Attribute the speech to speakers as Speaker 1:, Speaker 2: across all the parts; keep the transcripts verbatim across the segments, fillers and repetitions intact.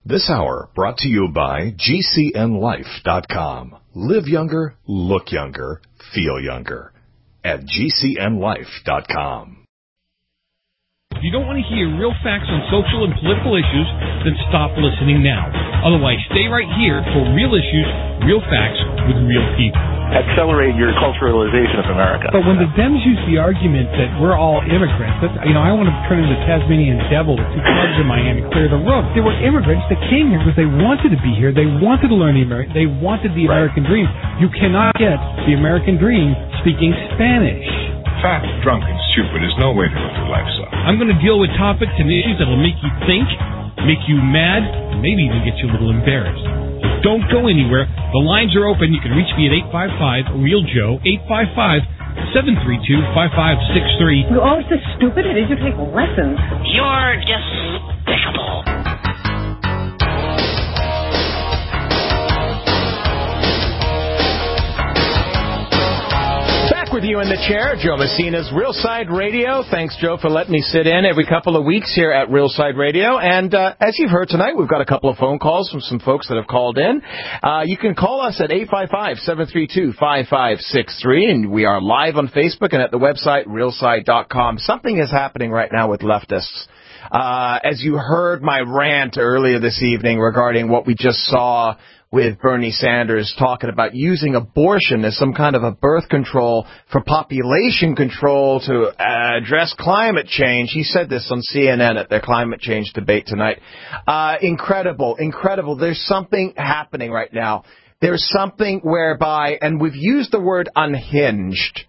Speaker 1: This hour brought to you by G C N life dot com. Live younger, look younger, feel younger at G C N life dot com.
Speaker 2: If you don't want to hear real facts on social and political issues, then stop listening now. Otherwise, stay right here for real issues, real facts with real people.
Speaker 3: Accelerate your culturalization of America.
Speaker 4: But when the Dems use the argument that we're all immigrants, that, you know, I want to turn into the Tasmanian devil with two clubs in my hand and clear the road. They were immigrants that came here because they wanted to be here. They wanted to learn the American. They wanted the American
Speaker 3: right.
Speaker 4: dream. You cannot get the American dream speaking Spanish.
Speaker 5: Fat, drunk, and stupid is no way to live your life, son.
Speaker 2: I'm going to deal with topics and issues that will make you think, make you mad, and maybe even get you a little embarrassed. So don't go anywhere. The lines are open. You can reach me at eight five five, real Joe, eight five five, seven three two, five five six three.
Speaker 6: You're always so stupid. It is you take lessons.
Speaker 7: You're despicable.
Speaker 8: With you in the chair, Joe Messina's Real Side Radio. Thanks, Joe, for letting me sit in every couple of weeks here at Real Side Radio. And uh, as you've heard tonight, we've got a couple of phone calls from some folks that have called in. Uh, you can call us at eight five five, seven three two, five five six three, and we are live on Facebook and at the website real side dot com. Something is happening right now with leftists. Uh, as you heard my rant earlier this evening regarding what we just saw with Bernie Sanders talking about using abortion as some kind of a birth control for population control to uh, address climate change. He said this on C N N at their climate change debate tonight. Uh, incredible, incredible. There's something happening right now. There's something whereby, and we've used the word unhinged,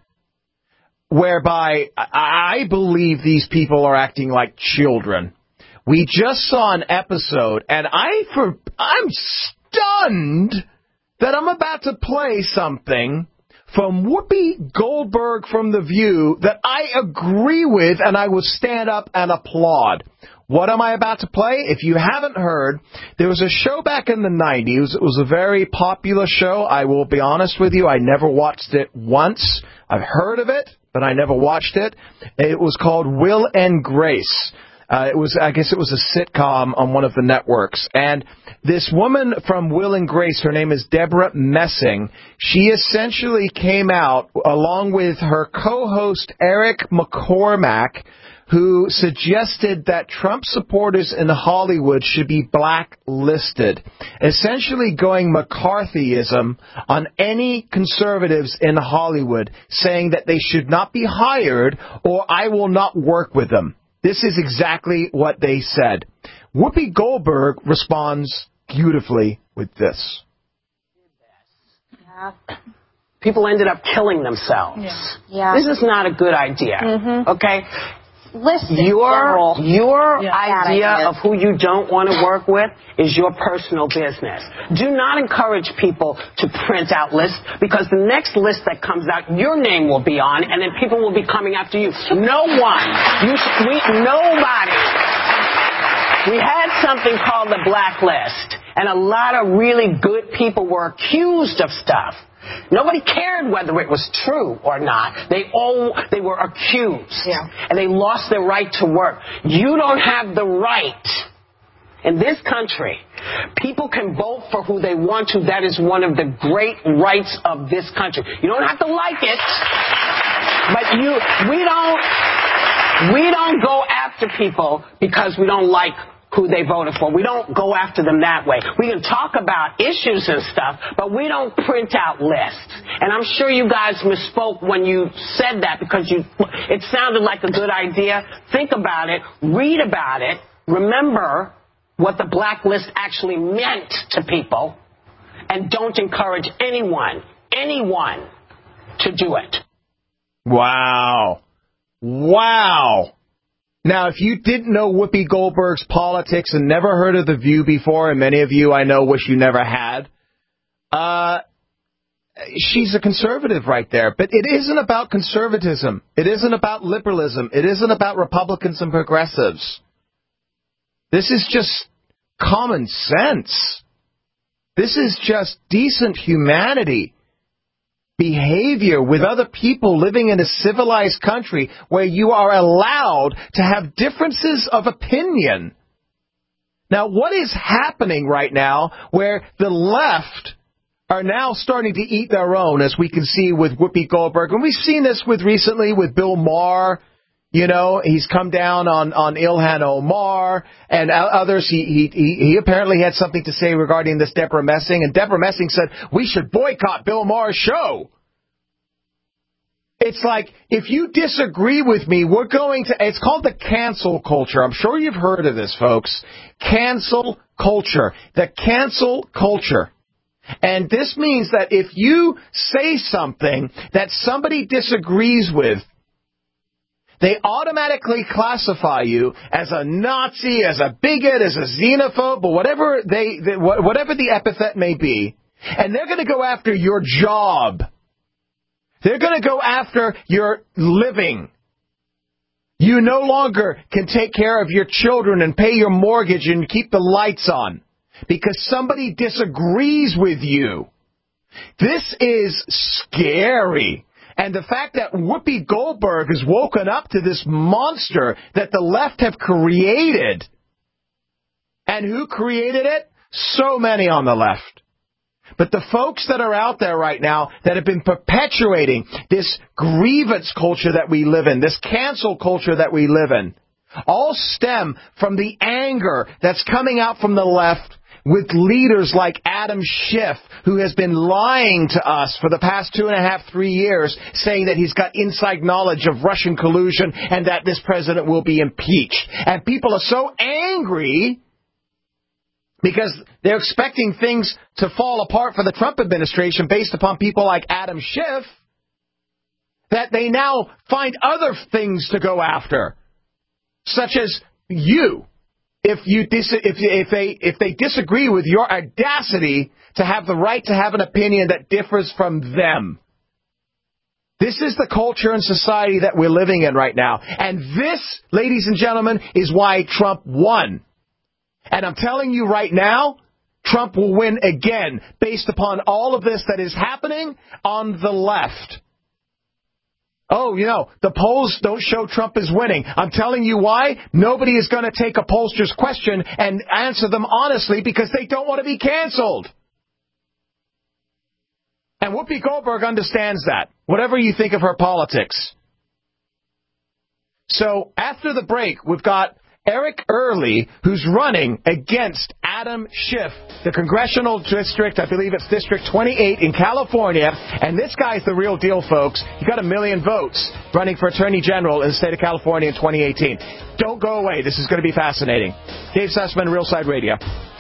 Speaker 8: whereby I believe these people are acting like children. We just saw an episode, and I, for, I'm stunned that I'm about to play something from Whoopi Goldberg from The View that I agree with, and I will stand up and applaud. What am I about to play? If you haven't heard, there was a show back in the nineties. It was a very popular show. I will be honest with you, I never watched it once. I've heard of it, but I never watched it. It was called Will and Grace. Uh, it was, I guess it was a sitcom on one of the networks. And this woman from Will and Grace, her name is Deborah Messing. She essentially came out along with her co-host Eric McCormack, who suggested that Trump supporters in Hollywood should be blacklisted, essentially going McCarthyism on any conservatives in Hollywood, saying that they should not be hired or I will not work with them. This is exactly what they said. Whoopi Goldberg responds beautifully with this.
Speaker 9: Yeah. People ended up killing themselves.
Speaker 6: Yeah. Yeah.
Speaker 9: This is not a good idea. Mm-hmm. Okay?
Speaker 6: Listen,
Speaker 9: your your
Speaker 6: yeah.
Speaker 9: idea of who you don't want to work with is your personal business. Do not encourage people to print out lists, because the next list that comes out, your name will be on, and then people will be coming after you. No one. You, we, nobody. We had something called the blacklist, and a lot of really good people were accused of stuff. Nobody cared whether it was true or not. They all they were accused, yeah. and they lost their right to work. You don't have the right in this country. People can vote for who they want to. That is one of the great rights of this country. You don't have to like it, but you we don't we don't go after people because we don't like who they voted for. We don't go after them that way. We can talk about issues and stuff, but we don't print out lists. And I'm sure you guys misspoke when you said that, because you it sounded like a good idea. Think about it. Read about it. Remember what the blacklist actually meant to people. And don't encourage anyone, anyone to do it.
Speaker 8: Wow. Wow. Now, if you didn't know Whoopi Goldberg's politics and never heard of The View before, and many of you I know wish you never had, uh, she's a conservative right there. But it isn't about conservatism. It isn't about liberalism. It isn't about Republicans and progressives. This is just common sense. This is just decent humanity. Behavior with other people living in a civilized country where you are allowed to have differences of opinion. Now, what is happening right now where the left are now starting to eat their own, as we can see with Whoopi Goldberg, and we've seen this with recently with Bill Maher. You know, he's come down on, on Ilhan Omar and others. He, he, he apparently had something to say regarding this Deborah Messing, and Deborah Messing said, we should boycott Bill Maher's show. It's like, if you disagree with me, we're going to, it's called the cancel culture. I'm sure you've heard of this, folks. Cancel culture. The cancel culture. And this means that if you say something that somebody disagrees with, they automatically classify you as a Nazi, as a bigot, as a xenophobe, or whatever they, they whatever the epithet may be, and they're going to go after your job. They're going to go after your living. You no longer can take care of your children and pay your mortgage and keep the lights on because somebody disagrees with you. This is scary. And the fact that Whoopi Goldberg has woken up to this monster that the left have created. And who created it? So many on the left. But the folks that are out there right now that have been perpetuating this grievance culture that we live in, this cancel culture that we live in, all stem from the anger that's coming out from the left with leaders like Adam Schiff, who has been lying to us for the past two and a half, three years, saying that he's got inside knowledge of Russian collusion and that this president will be impeached. And people are so angry because they're expecting things to fall apart for the Trump administration based upon people like Adam Schiff, that they now find other things to go after, such as you. If you dis- if if they if they disagree with your audacity to have the right to have an opinion that differs from them. This is the culture and society that we're living in right now. And this, ladies and gentlemen, is why Trump won. And I'm telling you right now, Trump will win again based upon all of this that is happening on the left. Oh, you know, the polls don't show Trump is winning. I'm telling you why. Nobody is going to take a pollster's question and answer them honestly because they don't want to be canceled. And Whoopi Goldberg understands that, whatever you think of her politics. So after the break, we've got Eric Early, who's running against Adam Schiff, the congressional district, I believe it's District twenty-eight in California. And this guy's the real deal, folks. He got a million votes running for Attorney General in the state of California in twenty eighteen. Don't go away. This is going to be fascinating. Dave Sussman, Real Side Radio.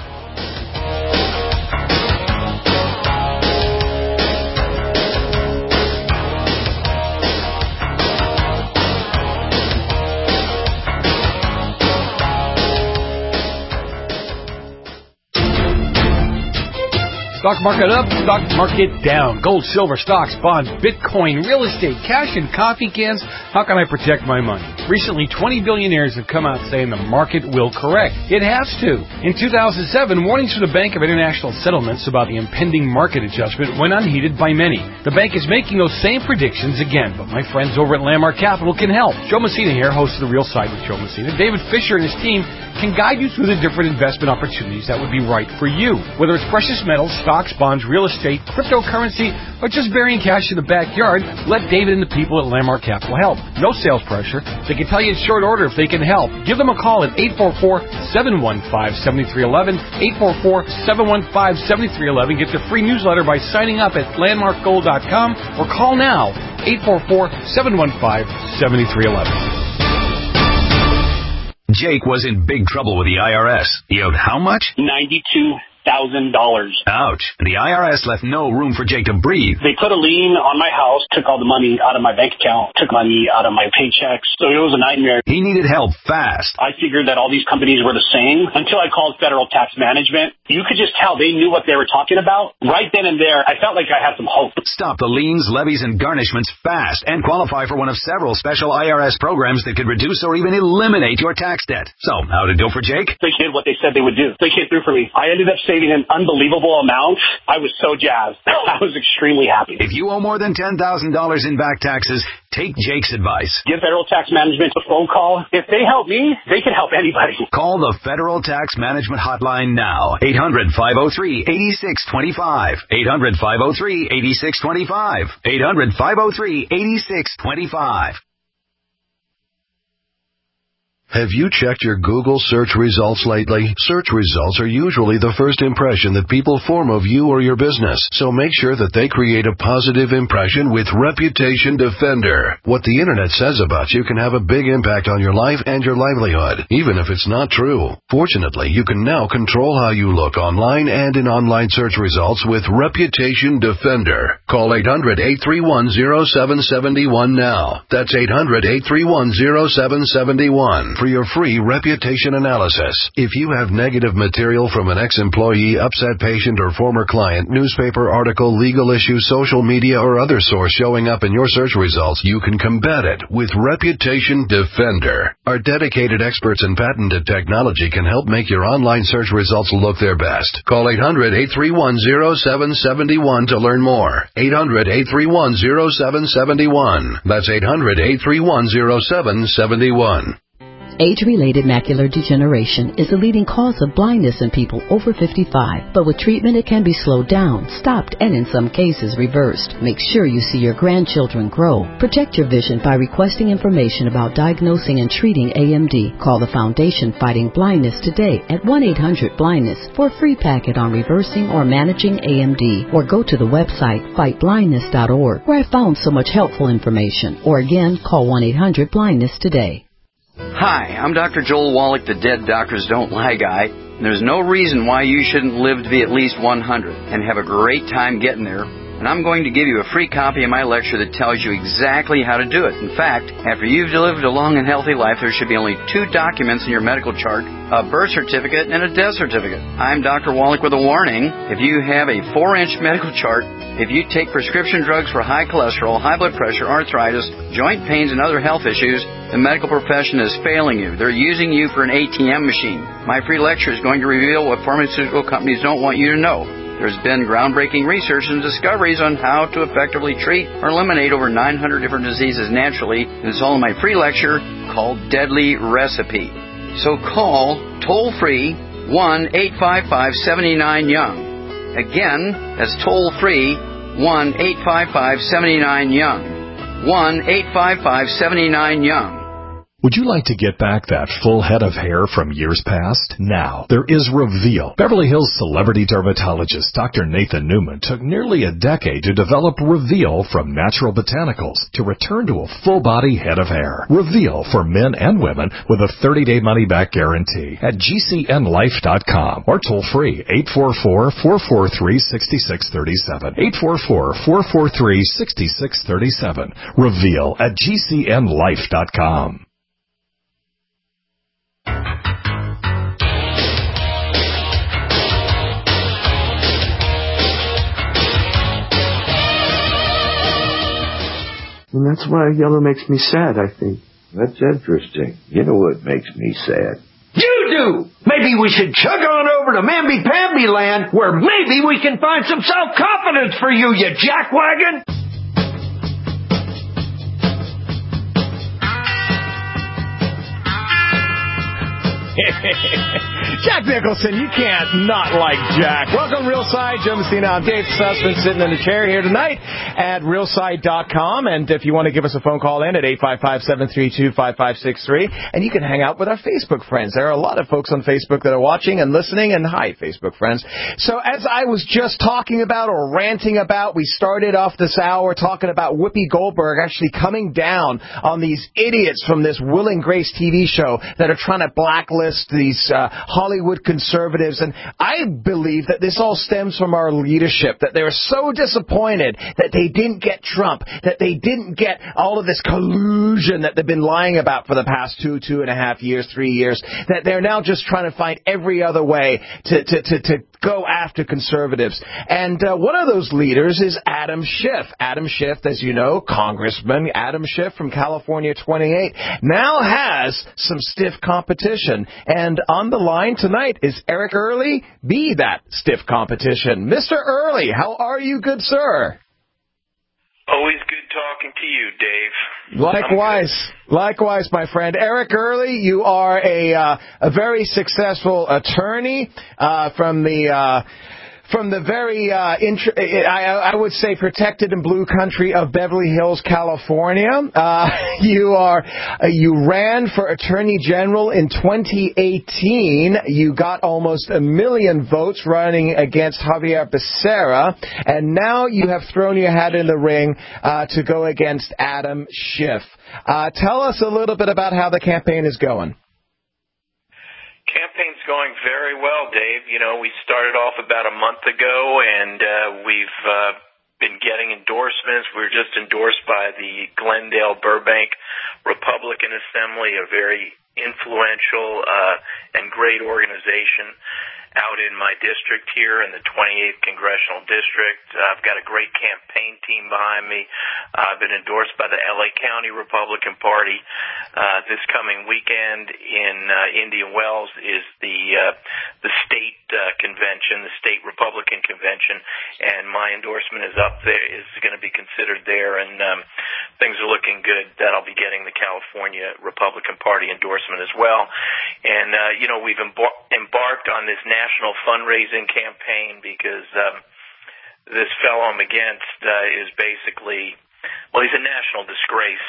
Speaker 2: Stock market up, stock market down. Gold, silver, stocks, bonds, Bitcoin, real estate, cash, and coffee cans. How can I protect my money? Recently, twenty billionaires have come out saying the market will correct. It has to. In two thousand seven, warnings from the Bank of International Settlements about the impending market adjustment went unheeded by many. The bank is making those same predictions again, but my friends over at Landmark Capital can help. Joe Messina here, host of The Real Side with Joe Messina. David Fisher and his team can guide you through the different investment opportunities that would be right for you. Whether it's precious metals, stocks, bonds, real estate, cryptocurrency, or just burying cash in the backyard, let David and the people at Landmark Capital help. No sales pressure. They can tell you in short order if they can help. Give them a call at eight four four, seven one five, seven three one one, eight four four, seven one five, seven three one one. Get their free newsletter by signing up at landmark gold dot com or call now, eight four four, seven one five, seven three one one.
Speaker 10: Jake was in big trouble with the I R S. He owed how much?
Speaker 11: ninety-two thousand dollars.
Speaker 10: Ouch. The I R S left no room for Jake to breathe.
Speaker 11: They put a lien on my house, took all the money out of my bank account, took money out of my paychecks. So it was a nightmare.
Speaker 10: He needed help fast.
Speaker 11: I figured that all these companies were the same until I called Federal Tax Management. You could just tell they knew what they were talking about. Right then and there, I felt like I had some hope.
Speaker 10: Stop the liens, levies, and garnishments fast and qualify for one of several special I R S programs that could reduce or even eliminate your tax debt. So, how'd it go for Jake?
Speaker 11: They did what they said they would do. They came through for me. I ended up saving an unbelievable amount, I was so jazzed. I was extremely happy.
Speaker 10: If you owe more than ten thousand dollars in back taxes, take Jake's advice.
Speaker 11: Give Federal Tax Management a phone call. If they help me, they can help anybody.
Speaker 10: Call the Federal Tax Management Hotline now. eight hundred, five oh three, eight six two five. eight hundred, five oh three, eight six two five. eight hundred, five oh three, eight six two five.
Speaker 12: Have you checked your Google search results lately? Search results are usually the first impression that people form of you or your business, so make sure that they create a positive impression with Reputation Defender. What the Internet says about you can have a big impact on your life and your livelihood, even if it's not true. Fortunately, you can now control how you look online and in online search results with Reputation Defender. Call eight hundred, eight three one, oh seven seven one now. That's eight hundred, eight three one, oh seven seven one. For your free reputation analysis. If you have negative material from an ex-employee, upset patient, or former client, newspaper article, legal issue, social media, or other source showing up in your search results, you can combat it with Reputation Defender. Our dedicated experts in patented technology can help make your online search results look their best. Call eight hundred, eight three one, oh seven seven one to learn more. eight hundred, eight three one, oh seven seven one. That's eight hundred, eight three one, oh seven seven one.
Speaker 13: Age-related macular degeneration is the leading cause of blindness in people over fifty-five. But with treatment, it can be slowed down, stopped, and in some cases reversed. Make sure you see your grandchildren grow. Protect your vision by requesting information about diagnosing and treating A M D. Call the Foundation Fighting Blindness today at one eight hundred blindness for a free packet on reversing or managing A M D. Or go to the website fight blindness dot org, where I found so much helpful information. Or again, call one eight hundred blindness today.
Speaker 14: Hi, I'm Doctor Joel Wallach, the Dead Doctors Don't Lie guy. And there's no reason why you shouldn't live to be at least one hundred and have a great time getting there. And I'm going to give you a free copy of my lecture that tells you exactly how to do it. In fact, after you've lived a long and healthy life, there should be only two documents in your medical chart, a birth certificate and a death certificate. I'm Doctor Wallach with a warning. If you have a four-inch medical chart, if you take prescription drugs for high cholesterol, high blood pressure, arthritis, joint pains, and other health issues, the medical profession is failing you. They're using you for an A T M machine. My free lecture is going to reveal what pharmaceutical companies don't want you to know. There's been groundbreaking research and discoveries on how to effectively treat or eliminate over nine hundred different diseases naturally, and it's all in my free lecture called Deadly Recipe. So call toll-free one eight five five, seven nine young. Again, that's toll-free one eight five five, seven nine young. one eight five five, seven nine young.
Speaker 1: Would you like to get back that full head of hair from years past? Now, there is Reveal. Beverly Hills celebrity dermatologist Doctor Nathan Newman took nearly a decade to develop Reveal from natural botanicals to return to a full-body head of hair. Reveal for men and women with a thirty-day money-back guarantee at G C N life dot com or toll-free eight four four, four four three, six six three seven. eight four four, four four three, six six three seven. Reveal at G C N life dot com.
Speaker 15: And that's why yellow makes me sad, I think. That's interesting. You know what makes me sad? You do! Maybe we should chug on over to Mamby-Pamby land, where maybe we can find some self-confidence for you, you jackwagon!
Speaker 8: Jack Nicholson, you can't not like Jack. Welcome, Realside. Joe Messina. I'm Dave Sussman, sitting in the chair here tonight at realside dot com. And if you want to give us a phone call in at eight five five, seven three two, five five six three, and you can hang out with our Facebook friends. There are a lot of folks on Facebook that are watching and listening, and hi, Facebook friends. So as I was just talking about or ranting about, we started off this hour talking about Whoopi Goldberg actually coming down on these idiots from this Will and Grace T V show that are trying to blacklist these uh, Hollywood conservatives. And I believe that this all stems from our leadership, that they're so disappointed that they didn't get Trump, that they didn't get all of this collusion that they've been lying about for the past two, two and a half years, three years, that they're now just trying to find every other way to, to, to, to go after conservatives. And uh, one of those leaders is Adam Schiff. Adam Schiff, as you know, Congressman Adam Schiff from California twenty-eight, now has some stiff competition. And on the line tonight is Eric Early. Be that stiff competition. Mister Early, how are you, good sir?
Speaker 16: Always good talking to you, Dave.
Speaker 8: Likewise. Likewise, my friend. Eric Early, you are a uh, a very successful attorney uh, from the... Uh, From the very, uh, int- I, I would say, protected and blue country of Beverly Hills, California. Uh, you are, uh, you ran for Attorney General in twenty eighteen. You got almost a million votes running against Javier Becerra, and now you have thrown your hat in the ring uh, to go against Adam Schiff. Uh, tell us a little bit about how the campaign is going.
Speaker 16: Campaign's going very well, Dave. You know, we started off about a month ago, and uh, we've uh, been getting endorsements. We were just endorsed by the Glendale Burbank Republican Assembly, a very influential uh, and great organization out in my district here in the twenty-eighth Congressional District. Uh, I've got a great campaign team behind me. Uh, I've been endorsed by the L A County Republican Party. Uh, this coming weekend in uh, Indian Wells is the uh, the state uh, convention, the state Republican convention, and my endorsement is up there, is going to be considered there, and um, things are looking good that I'll be getting the California Republican Party endorsement as well. And, uh, you know, we've embar- embarked on this national fundraising campaign because um, this fellow I'm against uh, is basically, well, he's a national disgrace.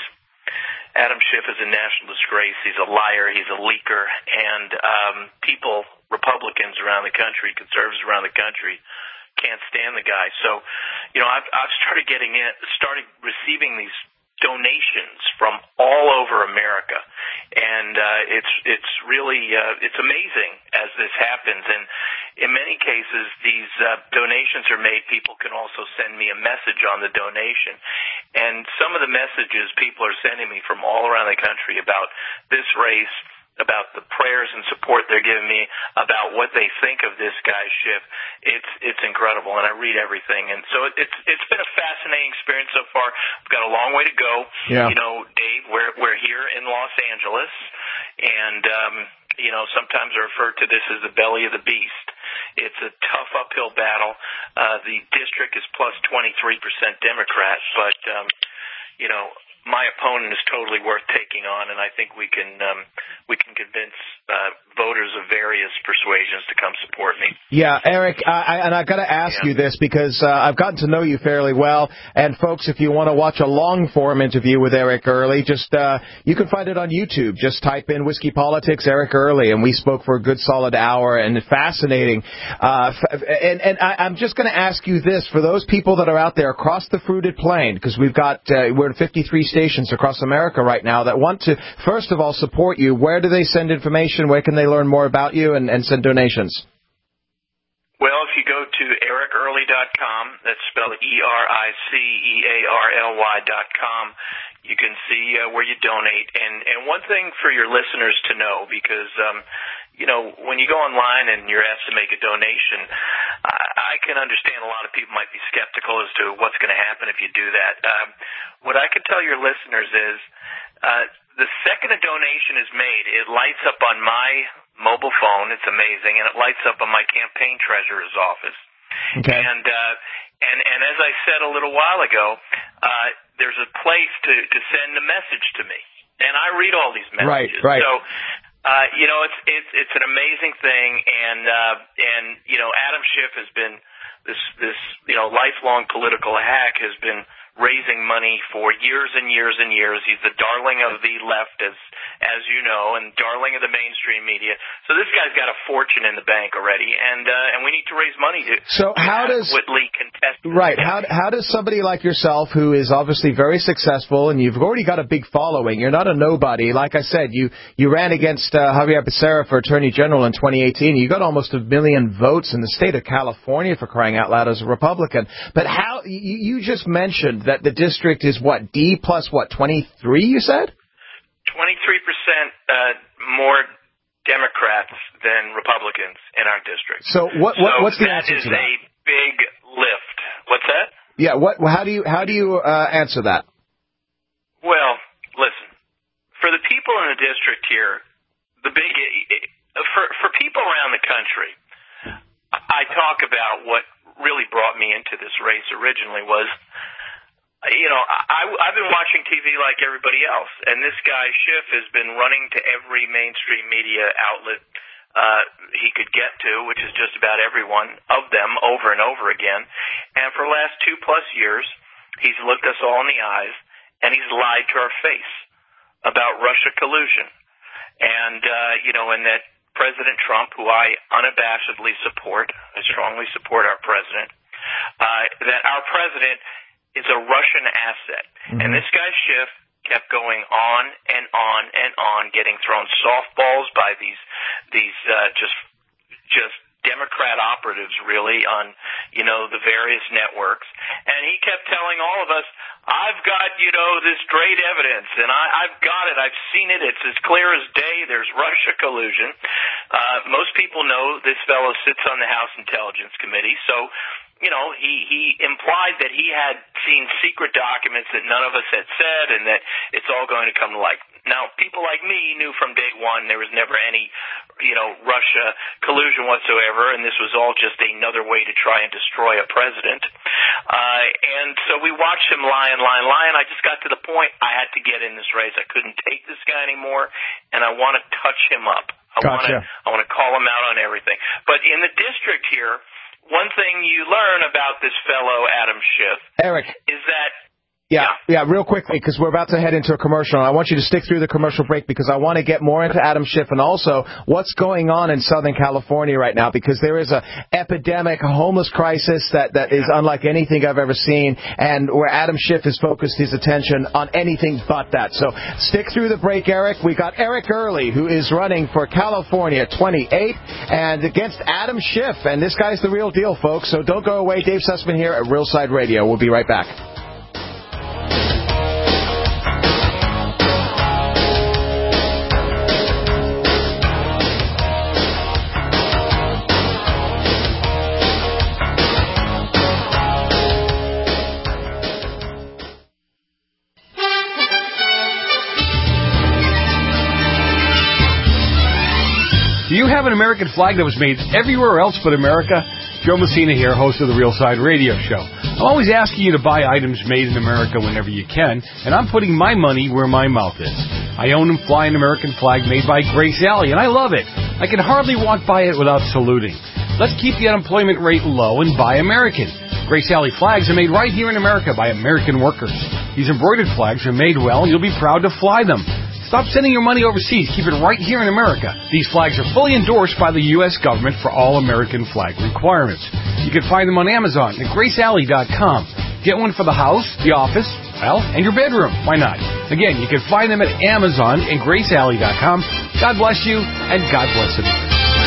Speaker 16: Adam Schiff is a national disgrace. He's a liar. He's a leaker. And um, people, Republicans around the country, conservatives around the country, can't stand the guy. So, you know, I've, I've started getting in, started receiving these donations from all over America, and uh, it's it's really uh, it's amazing as this happens. And in many cases, these uh, donations are made. People can also send me a message on the donation, and some of the messages people are sending me from all around the country about this race, about the prayers and support they're giving me, about what they think of this guy Schiff. It's it's incredible, and I read everything, and so it, it's it's been a fascinating experience so far. We've got a long way to go.
Speaker 8: Yeah.
Speaker 16: You know, Dave, we're we're here in Los Angeles, and um, you know, sometimes I refer to this as the belly of the beast. It's a tough uphill battle. Uh, the district is plus twenty-three percent Democrat, but um, you know, my opponent is totally worth taking on, and I think we can um, we can convince uh, voters of various persuasions to come support me.
Speaker 8: Yeah, Eric, I, and I've got to ask yeah. you this because uh, I've gotten to know you fairly well. And folks, if you want to watch a long-form interview with Eric Early, just uh, you can find it on YouTube. Just type in Whiskey Politics Eric Early, and we spoke for a good solid hour, and fascinating. Uh, and and I, I'm just going to ask you this: for those people that are out there across the fruited plain, because we've got uh, we're in fifty-three stations across America right now that want to, first of all, support you. Where do they send information? Where can they learn more about you and, and send donations?
Speaker 16: Well, if you go to eric early dot com, that's spelled E R I C E A R L Y dot com, you can see uh, where you donate. And, and one thing for your listeners to know, because, um, you know, when you go online and you're asked to make a donation, I, I can understand a lot of people might be skeptical as to what's going to happen if you do that. Um, what I can tell your listeners is uh, the second a donation is made, it lights up on my mobile phone. It's amazing, and it lights up on my campaign treasurer's office.
Speaker 8: Okay.
Speaker 16: And uh, and and as I said a little while ago, uh, there's a place to to send a message to me, and I read all these messages.
Speaker 8: Right. Right.
Speaker 16: So. Uh, you know, it's it's it's an amazing thing, and uh, and you know, Adam Schiff has been this this you know lifelong political hack, has been raising money for years and years and years. He's the darling of the left, as as you know, and darling of the mainstream media. So this guy's got a fortune in the bank already, and uh, and we need to raise money to.
Speaker 8: So how does
Speaker 16: Whitley contest?
Speaker 8: Right. How how does somebody like yourself, who is obviously very successful, and you've already got a big following, you're not a nobody. Like I said, you you ran against uh, Javier Becerra for Attorney General in twenty eighteen. You got almost a million votes in the state of California, for crying out loud, as a Republican. But how you, you just mentioned that the district is what, D plus what, twenty-three, you said?
Speaker 16: twenty-three percent uh, more Democrats than Republicans in our district.
Speaker 8: So what, what
Speaker 16: so
Speaker 8: what's the answer to that?
Speaker 16: That is a big lift. What's that?
Speaker 8: Yeah. What? How do you how do you uh, answer that?
Speaker 16: Well, listen. For the people in the district here, the big for for people around the country, I talk about what really brought me into this race originally was, you know, I, I've been watching T V like everybody else, and this guy Schiff has been running to every mainstream media outlet uh, he could get to, which is just about every one of them over and over again. And for the last two plus years, he's looked us all in the eyes, and he's lied to our face about Russia collusion. And, uh, you know, and that President Trump, who I unabashedly support, I strongly support our president, uh, that our president is a Russian asset. Mm-hmm. And this guy Schiff kept going on and on and on, getting thrown softballs by these these uh, just just Democrat operatives, really, on, you know, the various networks. And he kept telling all of us, I've got, you know, this great evidence, and I, I've got it. I've seen it. It's as clear as day. There's Russia collusion. Uh, most people know this fellow sits on the House Intelligence Committee, so, you know, he, he implied that he had seen secret documents that none of us had said, and that it's all going to come to light. Now, people like me knew from day one there was never any, you know, Russia collusion whatsoever, and this was all just another way to try and destroy a president. Uh, and so we watched him lie and lie and lie, and I just got to the point I had to get in this race. I couldn't take this guy anymore, and I want to touch him up. I want to, I want to call him out on everything. But in the district here, one thing you learn about this fellow Adam Schiff,
Speaker 8: Eric,
Speaker 16: is that
Speaker 8: Yeah, yeah, real quickly, because we're about to head into a commercial, and I want you to stick through the commercial break because I want to get more into Adam Schiff and also what's going on in Southern California right now, because there is a epidemic, a homeless crisis that, that is unlike anything I've ever seen, and where Adam Schiff has focused his attention on anything but that. So stick through the break, Eric. We got Eric Early, who is running for California twenty-eight, and against Adam Schiff, and this guy's the real deal, folks, so don't go away. Dave Sussman here at Real Side Radio. We'll be right back.
Speaker 2: Do you have an American flag that was made everywhere else but America? Joe Messina here, host of the Real Side Radio Show. I'm always asking you to buy items made in America whenever you can, and I'm putting my money where my mouth is. I own and fly an American flag made by Grace Alley, and I love it. I can hardly walk by it without saluting. Let's keep the unemployment rate low and buy American. Grace Alley flags are made right here in America by American workers. These embroidered flags are made well, and you'll be proud to fly them. Stop sending your money overseas. Keep it right here in America. These flags are fully endorsed by the U S government for all American flag requirements. You can find them on Amazon at grace alley dot com. Get one for the house, the office, well, and your bedroom. Why not? Again, you can find them at Amazon and grace alley dot com. God bless you, and God bless America.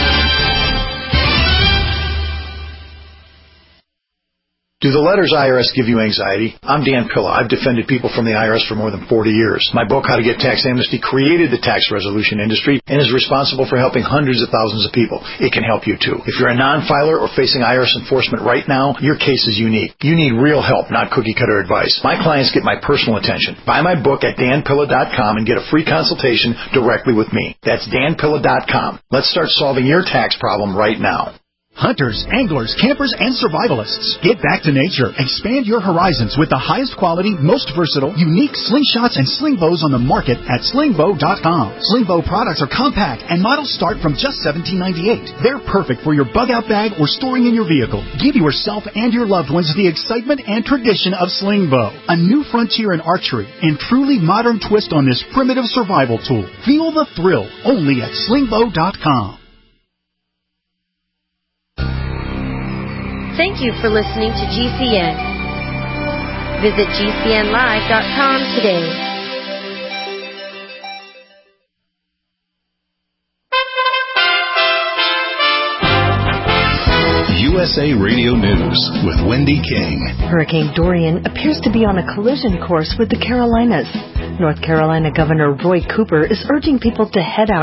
Speaker 17: Do the letters I R S give you anxiety? I'm Dan Pilla. I've defended people from the I R S for more than forty years. My book, How to Get Tax Amnesty, created the tax resolution industry and is responsible for helping hundreds of thousands of people. It can help you, too. If you're a non-filer or facing I R S enforcement right now, your case is unique. You need real help, not cookie-cutter advice. My clients get my personal attention. Buy my book at dan pilla dot com and get a free consultation directly with me. That's dan pilla dot com. Let's start solving your tax problem right now.
Speaker 18: Hunters, anglers, campers, and survivalists. Get back to nature. Expand your horizons with the highest quality, most versatile, unique slingshots and sling bows on the market at sling bow dot com. Sling bow products are compact and models start from just seventeen ninety-eight. They're perfect for your bug-out bag or storing in your vehicle. Give yourself and your loved ones the excitement and tradition of sling bow. A new frontier in archery and truly modern twist on this primitive survival tool. Feel the thrill only at sling bow dot com.
Speaker 19: Thank you for listening to G C N. Visit G C N live dot com today.
Speaker 1: U S A Radio News with Wendy King.
Speaker 20: Hurricane Dorian appears to be on a collision course with the Carolinas. North Carolina Governor Roy Cooper is urging people to head out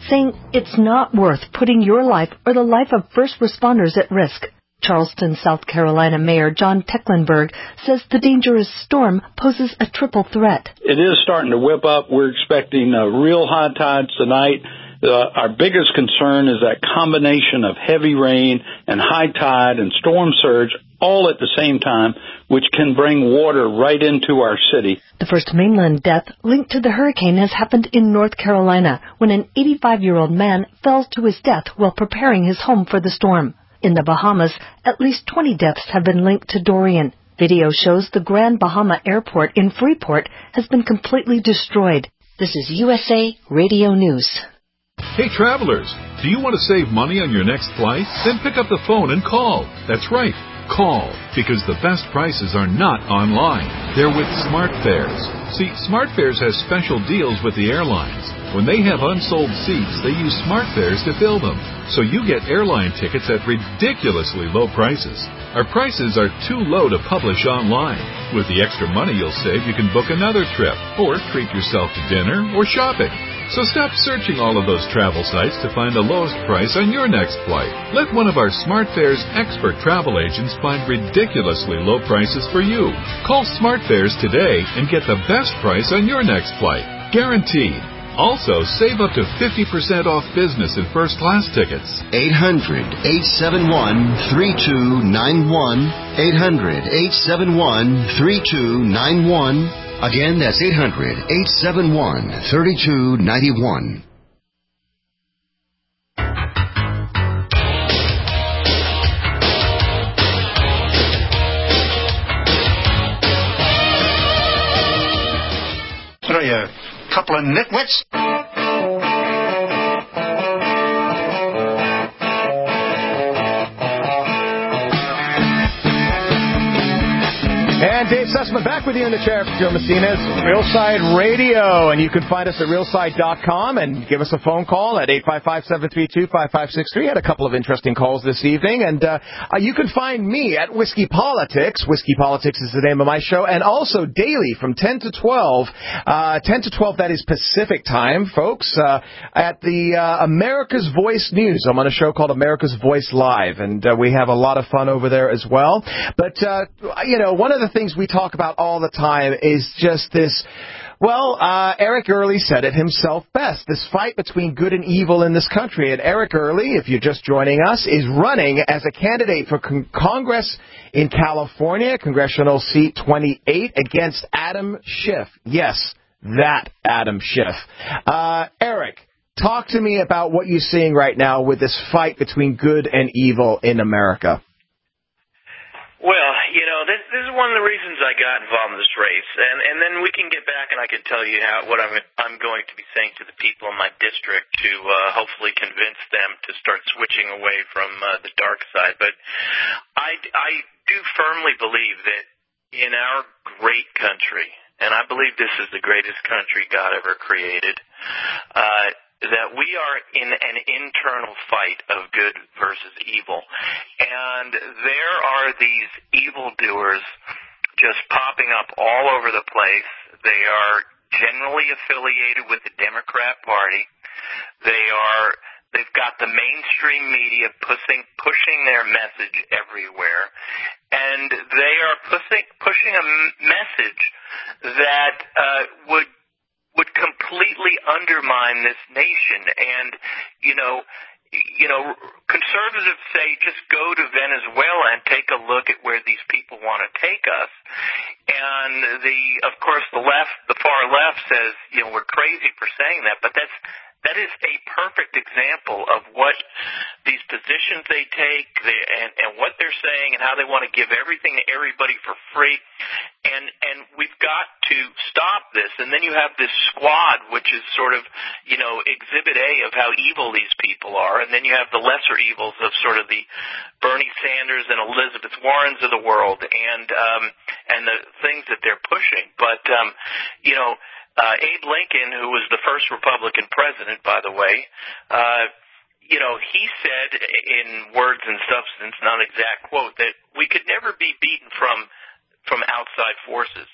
Speaker 20: saying it's not worth putting your life or the life of first responders at risk. Charleston, South Carolina Mayor John Tecklenburg says the dangerous storm poses a triple threat.
Speaker 21: It is starting to whip up. We're expecting uh, real high tides tonight. Uh, our biggest concern is that combination of heavy rain and high tide and storm surge all at the same time, which can bring water right into our city.
Speaker 20: The first mainland death linked to the hurricane has happened in North Carolina when an eighty-five-year-old man fell to his death while preparing his home for the storm. In the Bahamas, at least twenty deaths have been linked to Dorian. Video shows the Grand Bahama Airport in Freeport has been completely destroyed. This is U S A Radio News.
Speaker 22: Hey travelers, do you want to save money on your next flight? Then pick up the phone and call. That's right, call, because the best prices are not online. They're with SmartFares. See, SmartFares has special deals with the airlines. When they have unsold seats, they use SmartFares to fill them. So you get airline tickets at ridiculously low prices. Our prices are too low to publish online. With the extra money you'll save, you can book another trip, or treat yourself to dinner or shopping. So stop searching all of those travel sites to find the lowest price on your next flight. Let one of our SmartFares expert travel agents find ridiculously low prices for you. Call SmartFares today and get the best price on your next flight. Guaranteed. Also, save up to fifty percent off business and first class tickets.
Speaker 23: eight hundred, eight seven one, three two nine one. eight hundred, eight seven one, three two nine one. Again, that's eight hundred, eight seven one, three two nine one.
Speaker 24: What are you, a couple of nitwits?
Speaker 8: And Dave Sussman back with you in the chair for Joe Messina's Realside Radio. And you can find us at realside dot com and give us a phone call at eight five five, seven three two, five five six three. Had a couple of interesting calls this evening. And uh, uh, you can find me at Whiskey Politics. Whiskey Politics is the name of my show. And also daily from ten to twelve. Uh, ten to twelve, that is Pacific time, folks, uh, at the uh, America's Voice News. I'm on a show called America's Voice Live. And uh, we have a lot of fun over there as well. But, uh, you know, one of the things we talk about all the time is just this, well, uh, Eric Early said it himself best, this fight between good and evil in this country. And Eric Early, if you're just joining us, is running as a candidate for con- Congress in California, congressional seat twenty-eight, against Adam Schiff. Yes, that Adam Schiff. Uh, Eric, talk to me about what you're seeing right now with this fight between good and evil in America.
Speaker 16: Well, you know, this, this is one of the reasons I got involved in this race, and and then we can get back and I can tell you how what I'm I'm going to be saying to the people in my district to uh, hopefully convince them to start switching away from uh, the dark side. But I I do firmly believe that in our great country, and I believe this is the greatest country God ever created, uh, that we are in an internal fight of good versus evil. And there are these evildoers just popping up all over the place. They are generally affiliated with the Democrat Party. They are, they've got the mainstream media pushing, pushing their message everywhere. And they are pushing, pushing a message that uh, would would completely undermine this nation. And, you know, you know, conservatives say just go to Venezuela and take a look at where these people want to take us. And the, of course, the left, the far left says, you know, we're crazy for saying that, but that's, that is a perfect example of what these positions they take they, and, and what they're saying and how they want to give everything to everybody for free. And, and we've got to stop this. And then you have this squad, which is sort of, you know, exhibit A of how evil these people are. And then you have the lesser evils of sort of the Bernie Sanders and Elizabeth Warrens of the world and, um, and the things that they're pushing. But, um, you know, Uh, Abe Lincoln, who was the first Republican president, by the way, uh, you know, he said in words and substance, not exact quote, that we could never be beaten from from outside forces,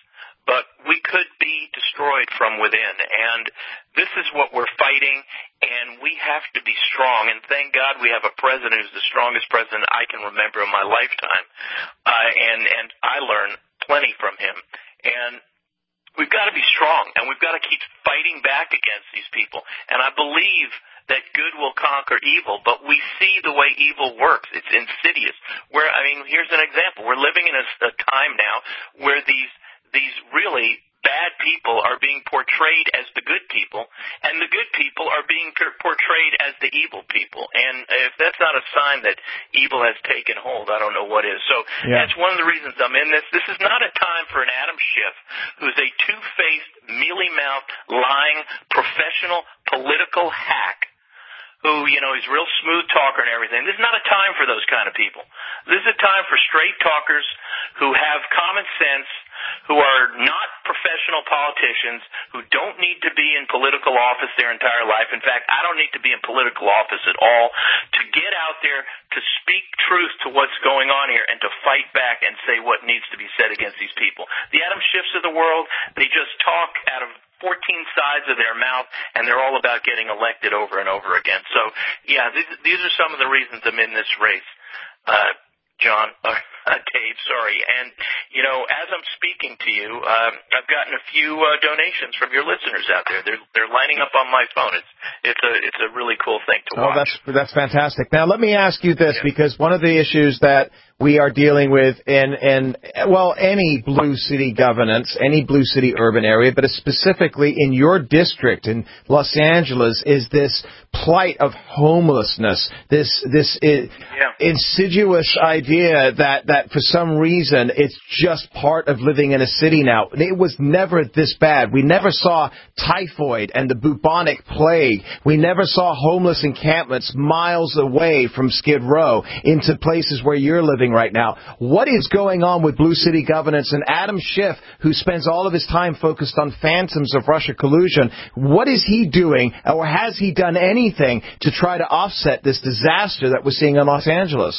Speaker 16: but we could be destroyed from within. And this is what we're fighting, and we have to be strong. And thank God we have a president who's the strongest president I can remember in my lifetime. Uh, and, and I learned plenty from him. And we've got to be strong, and we've got to keep fighting back against these people. And I believe that good will conquer evil, but we see the way evil works. It's insidious. Where, I mean, here's an example. We're living in a, a time now where these these really bad people are being portrayed as the good people, and the good people are being portrayed as the evil people. And if that's not a sign that evil has taken hold, I don't know what is. So yeah. That's one of the reasons I'm in this. This is not a time for an Adam Schiff, who's a two-faced, mealy-mouthed, lying, professional political hack, who, you know, he's a real smooth talker and everything. This is not a time for those kind of people. This is a time for straight talkers who have common sense, who are not professional politicians, who don't need to be in political office their entire life. In fact, I don't need to be in political office at all to get out there to speak truth to what's going on here and to fight back and say what needs to be said against these people. The Adam Schiffs of the world, they just talk out of fourteen sides of their mouth, and they're all about getting elected over and over again. So, yeah, these, these are some of the reasons I'm in this race. Uh, John, uh, Dave, sorry. And, you know, as I'm speaking to you, uh, I've gotten a few uh, donations from your listeners out there. They're they're lining up on my phone. It's it's a it's a really cool thing to watch.
Speaker 8: Oh, that's that's fantastic. Now, let me ask you this, yeah. because one of the issues that we are dealing with in, in, well, any blue city governance, any blue city urban area, but specifically in your district in Los Angeles, is this plight of homelessness, this this yeah. insidious idea that, that for some reason it's just part of living in a city now. It was never this bad. We never saw typhoid and the bubonic plague. We never saw homeless encampments miles away from Skid Row into places where you're living right now. What is going on with Blue City governance and Adam Schiff, who spends all of his time focused on phantoms of Russia collusion? What is he doing, or has he done anything to try to offset this disaster that we're seeing in Los Angeles?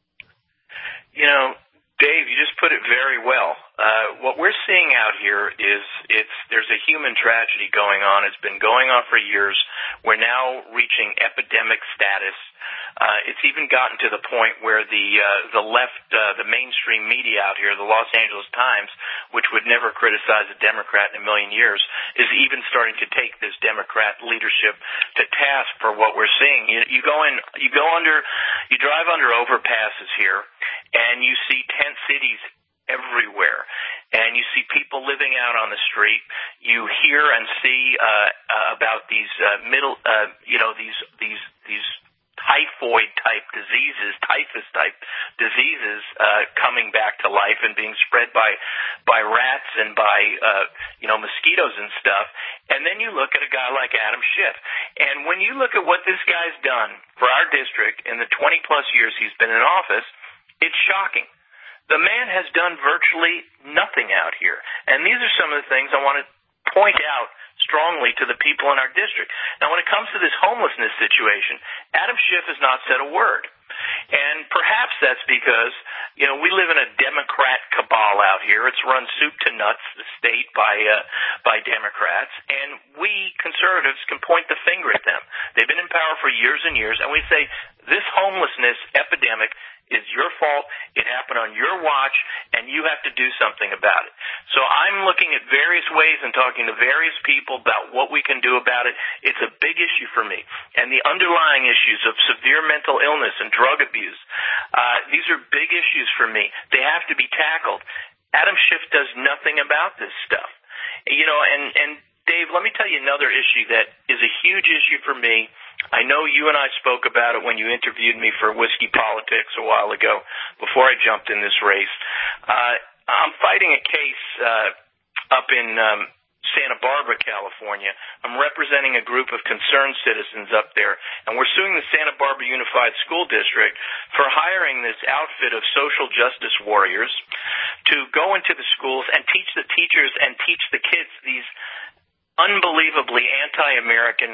Speaker 16: You know, Dave, you just put it very well. Uh, what we're seeing out here is it's there's a human tragedy going on. It's been going on for years. We're now reaching epidemic status. Uh, it's even gotten to the point where the uh, the left, uh, the mainstream media out here, the Los Angeles Times, which would never criticize a Democrat in a million years, is even starting to take this Democrat leadership to task for what we're seeing. You, you go in, you go under, you drive under overpasses here, and you see tent cities everywhere, and you see people living out on the street. You hear and see uh, uh, about these uh, middle, uh, you know, these these these. typhoid-type diseases, typhus-type diseases uh, coming back to life and being spread by by rats and by, uh, you know, mosquitoes and stuff. And then you look at a guy like Adam Schiff. And when you look at what this guy's done for our district in the twenty-plus years he's been in office, it's shocking. The man has done virtually nothing out here. And these are some of the things I want to point out strongly to the people in our district. Now, when it comes to this homelessness situation, Adam Schiff has not said a word. And perhaps that's because, you know, we live in a Democrat cabal out here. It's run soup to nuts, the state, by uh, by Democrats. And we conservatives can point the finger at them. They've been in power for years and years. And we say, this homelessness epidemic is your fault. It happened on your watch, and you have to do something about it. So I'm looking at various ways and talking to various people about what we can do about it. It's a big issue for me. And the underlying issues of severe mental illness and drug abuse, uh, these are big issues for me. They have to be tackled. Adam Schiff does nothing about this stuff. You know, and, and Dave, let me tell you another issue that is a huge issue for me. I know you and I spoke about it when you interviewed me for Whiskey Politics a while ago, before I jumped in this race. Uh, I'm fighting a case uh, up in um, Santa Barbara, California. I'm representing a group of concerned citizens up there, and we're suing the Santa Barbara Unified School District for hiring this outfit of social justice warriors to go into the schools and teach the teachers and teach the kids these unbelievably anti-American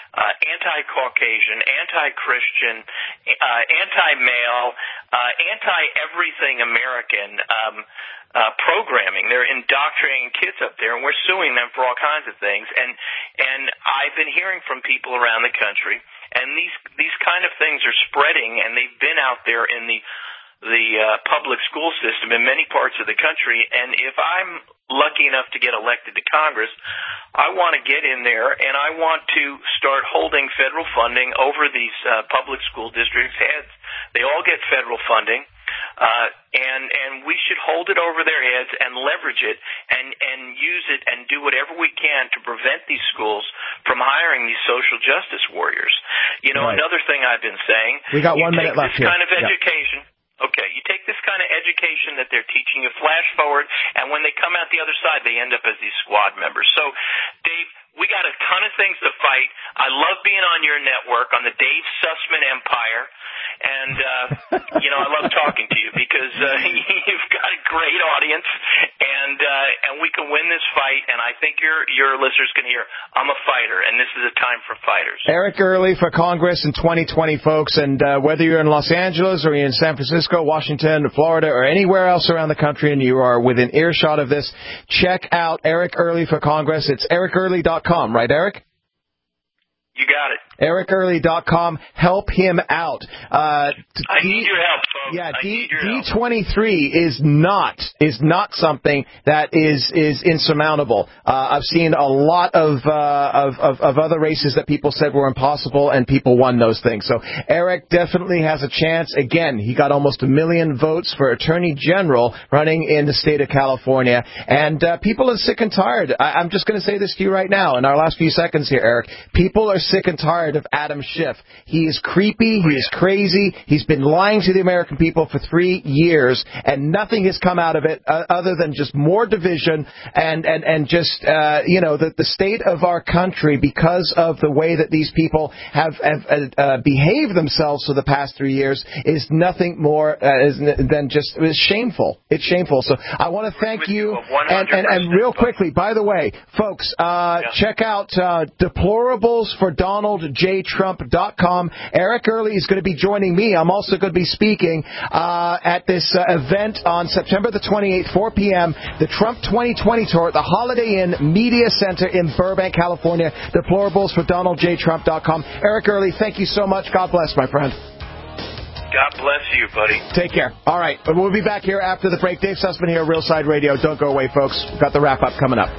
Speaker 16: uh, anti-Caucasian, anti-Christian, uh, anti-male, uh, anti-everything American um, uh, programming. They're indoctrinating kids up there, and we're suing them for all kinds of things. And and I've been hearing from people around the country, and these these kind of things are spreading, and they've been out there in the the uh, public school system in many parts of the country. And if I'm lucky enough to get elected to Congress, I want to get in there and I want to start holding federal funding over these uh, public school districts' heads. They all get federal funding, uh, and and we should hold it over their heads and leverage it and and use it and do whatever we can to prevent these schools from hiring these social justice warriors. You know,
Speaker 8: Right.
Speaker 16: Another thing I've been saying.
Speaker 8: We got
Speaker 16: you
Speaker 8: one
Speaker 16: take
Speaker 8: minute left
Speaker 16: this
Speaker 8: here.
Speaker 16: kind of
Speaker 8: Yeah.
Speaker 16: education. Okay, you take this kind of education that they're teaching you, flash forward, and when they come out the other side, they end up as these squad members. So, Dave, we got a ton of things to fight. I love being on your network, on the Dave Sussman Empire, and, uh, you know, I love talking to you because uh, you've got a great audience, and uh, and we can win this fight, and I think your your listeners can hear, I'm a fighter, and this is a time for fighters.
Speaker 8: Eric Early for Congress in twenty twenty, folks. And uh, whether you're in Los Angeles or you're in San Francisco, Washington, Florida, or anywhere else around the country and you are within earshot of this, check out Eric Early for Congress. It's eric early dot com, right, Eric?
Speaker 16: You got it.
Speaker 8: eric early dot com. Help him out. Uh,
Speaker 16: I need your help, folks.
Speaker 8: Yeah,
Speaker 16: I
Speaker 8: D,
Speaker 16: need your
Speaker 8: D
Speaker 16: help.
Speaker 8: twenty-three is not is not something that is is insurmountable. Uh, I've seen a lot of, uh, of of of other races that people said were impossible, and people won those things. So Eric definitely has a chance. Again, he got almost a million votes for Attorney General running in the state of California, and uh, people are sick and tired. I, I'm just going to say this to you right now in our last few seconds here, Eric. People are sick and tired of Adam Schiff. He is creepy. He is crazy. He's been lying to the American people for three years, and nothing has come out of it uh, other than just more division and, and, and just, uh, you know, the, the state of our country because of the way that these people have, have uh, behaved themselves for the past three years is nothing more uh, is, than just it's shameful. It's shameful. So I want to thank you. And, and, and real quickly, by the way, folks, uh, yeah. check out uh, Deplorables for Donald J Trump dot com. Eric Early is going to be joining me. I'm also going to be speaking uh, at this uh, event on September the twenty-eighth, four p.m., the Trump twenty twenty tour at the Holiday Inn Media Center in Burbank, California. Deplorables for Donald J Trump dot com. Eric Early, thank you so much. God bless, my friend.
Speaker 16: God bless you, buddy.
Speaker 8: Take care. All right. We'll be back here after the break. Dave Sussman here, Real Side Radio. Don't go away, folks. We've got the wrap-up coming up.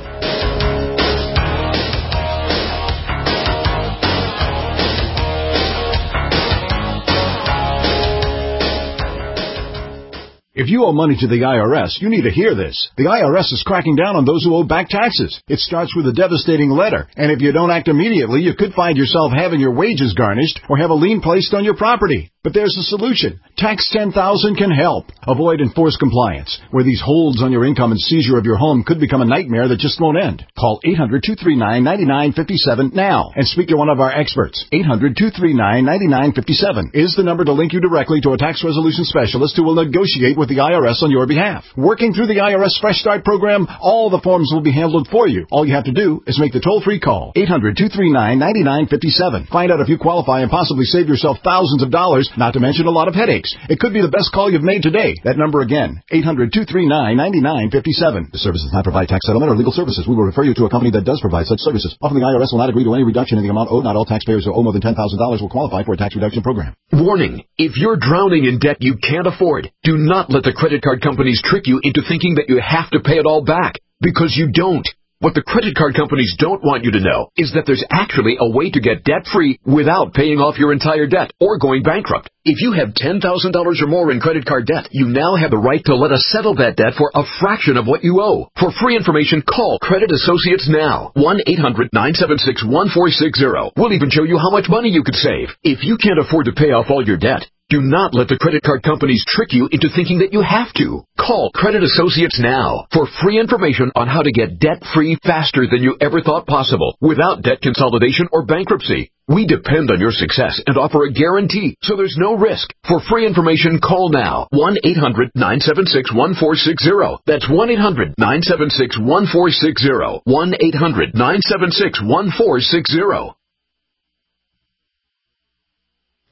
Speaker 3: If you owe money to the I R S, you need to hear this. The I R S is cracking down on those who owe back taxes. It starts with a devastating letter, and if you don't act immediately, you could find yourself having your wages garnished or have a lien placed on your property. But there's a solution. Tax ten thousand can help. Avoid enforced compliance, where these holds on your income and seizure of your home could become a nightmare that just won't end. Call eight hundred, two three nine, nine nine five seven now and speak to one of our experts. eight hundred, two three nine, nine nine five seven is the number to link you directly to a tax resolution specialist who will negotiate with the I R S on your behalf. Working through the I R S Fresh Start program, all the forms will be handled for you. All you have to do is make the toll-free call. eight hundred, two three nine, nine nine five seven. Find out if you qualify and possibly save yourself thousands of dollars, not to mention a lot of headaches. It could be the best call you've made today. That number again, eight hundred, two three nine, nine nine five seven. The service does not provide tax settlement or legal services. We will refer you to a company that does provide such services. Often the I R S will not agree to any reduction in the amount owed. Not all taxpayers who owe more than ten thousand dollars will qualify for a tax reduction program.
Speaker 4: Warning. If you're drowning in debt you can't afford, do not let the credit card companies trick you into thinking that you have to pay it all back, because you don't. What the credit card companies don't want you to know is that there's actually a way to get debt-free without paying off your entire debt or going bankrupt. If you have ten thousand dollars or more in credit card debt, you now have the right to let us settle that debt for a fraction of what you owe. For free information, call Credit Associates now. one eight hundred, nine seven six, one four six zero. We'll even show you how much money you could save. If you can't afford to pay off all your debt, do not let the credit card companies trick you into thinking that you have to. Call Credit Associates now for free information on how to get debt-free faster than you ever thought possible, without debt consolidation or bankruptcy. We depend on your success and offer a guarantee, so there's no risk. For free information, call now. one eight hundred, nine seven six, one four six zero. That's one eight hundred, nine seven six, one four six zero. one eight hundred, nine seven six, one four six zero.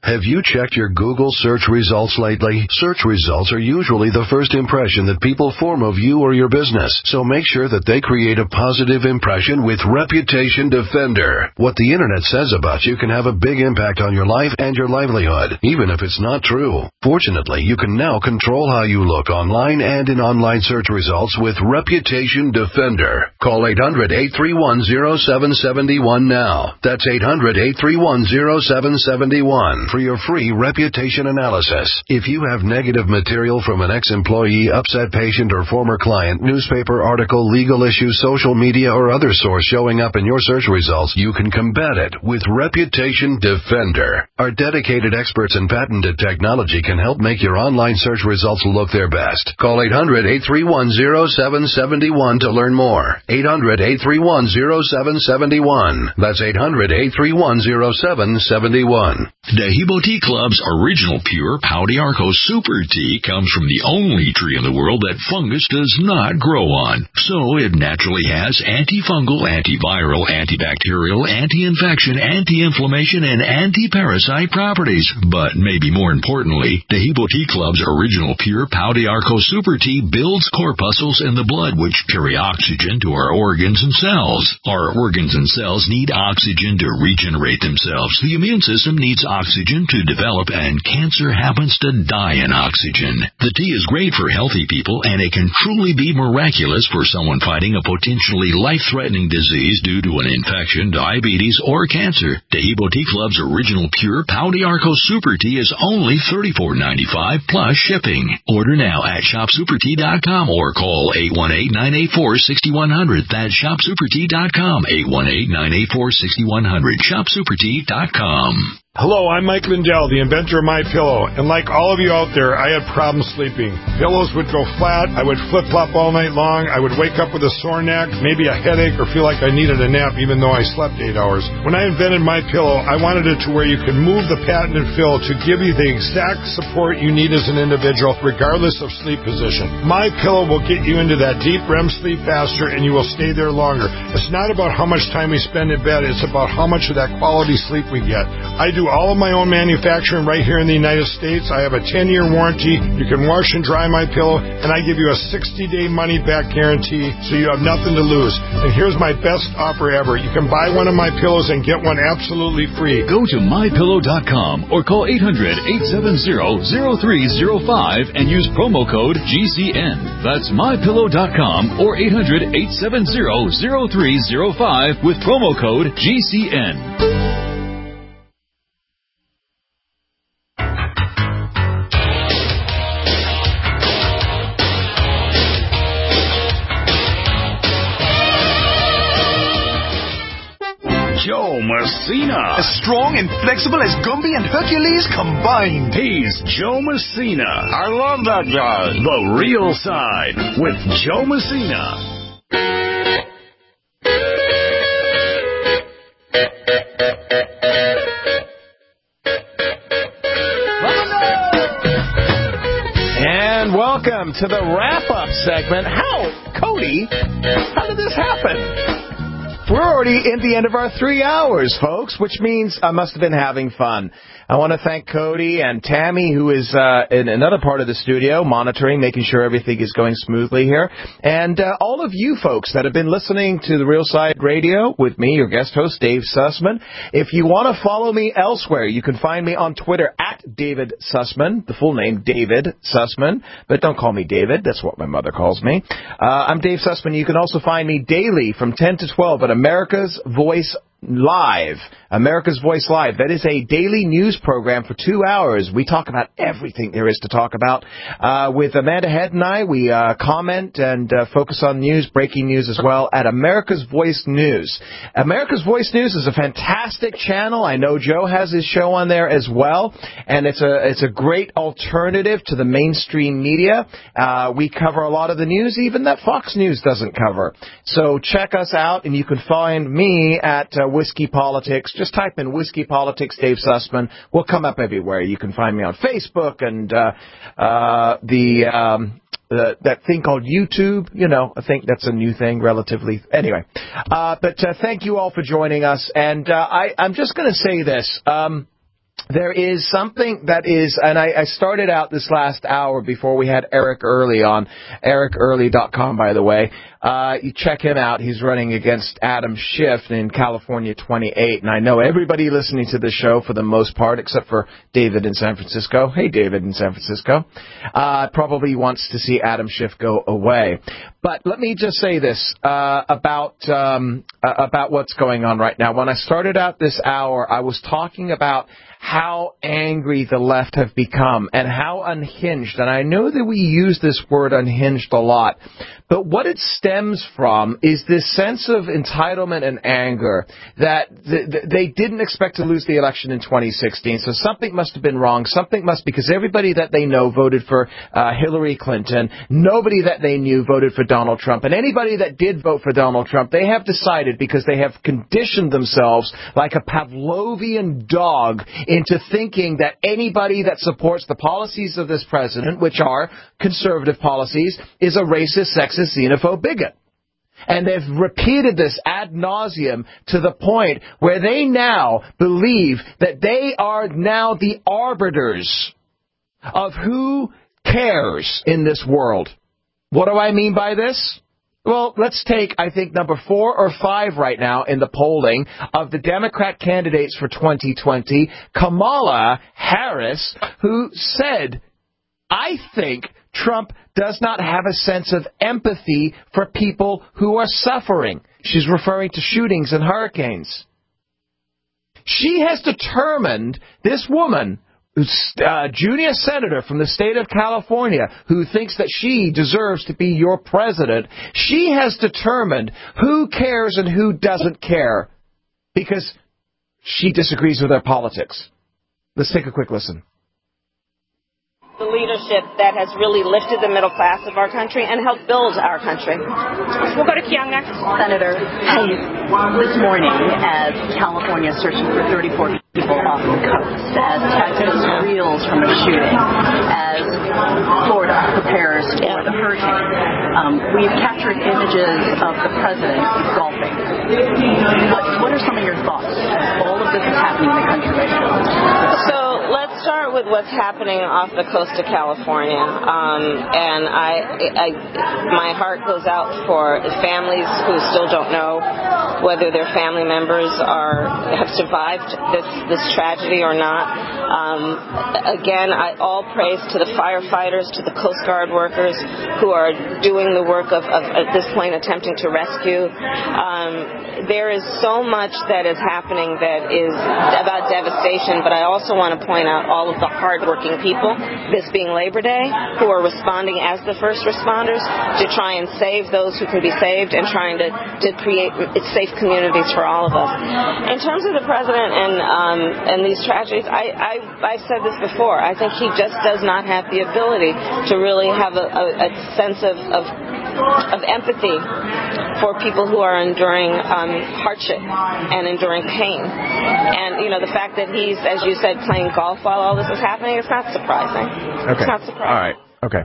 Speaker 12: Have you checked your Google search results lately? Search results are usually the first impression that people form of you or your business, so make sure that they create a positive impression with Reputation Defender. What the internet says about you can have a big impact on your life and your livelihood, even if it's not true. Fortunately, you can now control how you look online and in online search results with Reputation Defender. Call eight hundred, eight three one, zero seven seven one now. That's eight hundred, eight three one, zero seven seven one. For your free reputation analysis. If you have negative material from an ex-employee, upset patient, or former client, newspaper article, legal issue, social media, or other source showing up in your search results, you can combat it with Reputation Defender. Our dedicated experts in patented technology can help make your online search results look their best. Call eight hundred, eight three one, zero seven seven one to learn more. eight hundred, eight three one, zero seven seven one. That's eight hundred, eight three one, zero seven seven one.
Speaker 5: Dehibo Tea Club's original pure Pau d'Arco Super Tea comes from the only tree in the world that fungus does not grow on. So it naturally has antifungal, antiviral, antibacterial, anti-infection, anti-inflammation, and anti-parasite properties. But maybe more importantly, Dehibo Tea Club's original pure Pau d'Arco Super Tea builds corpuscles in the blood which carry oxygen to our organs and cells. Our organs and cells need oxygen to regenerate themselves. The immune system needs oxygen to develop, and cancer happens to die in oxygen. The tea is great for healthy people, and it can truly be miraculous for someone fighting a potentially life-threatening disease due to an infection, diabetes, or cancer. Dehibo Tea Club's original pure Pau d'Arco Super Tea is only thirty-four ninety-five plus shipping. Order now at shop super tea dot com or call eight one eight, nine eight four, six one zero zero. That's shop super tea dot com, eight one eight, nine eight four, six one zero zero, shop super tea dot com.
Speaker 6: Hello, I'm Mike Lindell, the inventor of MyPillow, and like all of you out there, I had problems sleeping. Pillows would go flat, I would flip-flop all night long, I would wake up with a sore neck, maybe a headache, or feel like I needed a nap even though I slept eight hours. When I invented MyPillow, I wanted it to where you could move the patented fill to give you the exact support you need as an individual, regardless of sleep position. MyPillow will get you into that deep R E M sleep faster, and you will stay there longer. It's not about how much time we spend in bed, it's about how much of that quality sleep we get. I do all of my own manufacturing right here in the United States. I have a ten-year warranty. You can wash and dry MyPillow, and I give you a sixty-day money-back guarantee, so you have nothing to lose. And here's my best offer ever. You can buy one of my pillows and get one absolutely free.
Speaker 7: Go to my pillow dot com or call eight hundred, eight seven zero, zero three zero five and use promo code G C N. That's my pillow dot com or eight hundred, eight seven zero, zero three zero five with promo code G C N.
Speaker 9: Joe Messina. As strong and flexible as Gumby and Hercules combined.
Speaker 7: He's Joe Messina. I love that guy. The Real Side with Joe Messina.
Speaker 8: And welcome to the wrap-up segment. How, Cody, how did this happen? We're already in the end of our three hours, folks, which means I must have been having fun. I want to thank Cody and Tammy, who is uh, in another part of the studio, monitoring, making sure everything is going smoothly here. And uh, all of you folks that have been listening to the Real Side Radio with me, your guest host, Dave Sussman. If you want to follow me elsewhere, you can find me on Twitter at David Sussman, the full name David Sussman. But don't call me David. That's what my mother calls me. Uh, I'm Dave Sussman. You can also find me daily from ten to twelve at America's Voice Live. America's Voice Live. That is a daily news program for two hours. We talk about everything there is to talk about. Uh, with Amanda Head and I, we uh, comment and uh, focus on news, breaking news as well, at America's Voice News. America's Voice News is a fantastic channel. I know Joe has his show on there as well, and it's a it's a great alternative to the mainstream media. Uh, we cover a lot of the news, even that Fox News doesn't cover. So check us out, and you can find me at uh, Whiskey Politics. Just type in Whiskey Politics, Dave Sussman. We'll come up everywhere. You can find me on Facebook and uh, uh, the um, uh, that thing called YouTube. You know, I think that's a new thing, relatively. Anyway, uh, but uh, thank you all for joining us. And uh, I, I'm just going to say this. Um, there is something that is, and I, I started out this last hour before we had Eric Early on, eric early dot com, by the way. Uh, you check him out. He's running against Adam Schiff in California twenty-eight. And I know everybody listening to the show, for the most part, except for David in San Francisco. Hey, David in San Francisco. Uh, probably wants to see Adam Schiff go away. But let me just say this uh, about um, uh, about what's going on right now. When I started out this hour, I was talking about how angry the left have become and how unhinged. And I know that we use this word unhinged a lot, but what it stems from is this sense of entitlement and anger that th- th- they didn't expect to lose the election in twenty sixteen. So something must have been wrong. Something must, because everybody that they know voted for uh, Hillary Clinton. Nobody that they knew voted for Donald Trump. And anybody that did vote for Donald Trump, they have decided, because they have conditioned themselves like a Pavlovian dog into thinking that anybody that supports the policies of this president, which are conservative policies, is a racist, sexist, xenophobe bigot. And they've repeated this ad nauseum to the point where they now believe that they are now the arbiters of who cares in this world. What do I mean by this? Well, let's take, I think, number four or five right now in the polling of the Democrat candidates for twenty twenty, Kamala Harris, who said, I think Trump does not have a sense of empathy for people who are suffering. She's referring to shootings and hurricanes. She has determined, this woman, Uh, junior senator from the state of California, who thinks that she deserves to be your president, she has determined who cares and who doesn't care because she disagrees with their politics. Let's take a quick listen.
Speaker 10: The leadership that has really lifted the middle class of our country and helped build our country. We'll go to Kiang next.
Speaker 11: Senator Hayes, this morning, as California is searching for thirty-four people off the coast, as Texas reels from a shooting, as Florida prepares for the hurricane, um, we've captured images of the president golfing. What, what are some of your thoughts? All of this is happening in the country right now.
Speaker 10: So let's start with what's happening off the coast of California. Um, and I, I, my heart goes out for families who still don't know whether their family members are have survived this this tragedy or not. Um, again, I all praise to the firefighters, to the Coast Guard workers who are doing the work of, of at this point attempting to rescue. Um, there is so much that is happening that is about devastation, but I also want to point out all of the hardworking people, this being Labor Day, who are responding as the first responders to try and save those who can be saved and trying to, to create safe communities for all of us. In terms of the president and um, and these tragedies, I, I, I've said this before. I think he just does not have the ability to really have a, a, a sense of, of of empathy for people who are enduring um, hardship and enduring pain. And, you know, the fact that he's, as you said, playing golf while all this is happening, it's not surprising.
Speaker 8: Okay.
Speaker 10: It's not surprising.
Speaker 8: All right. Okay.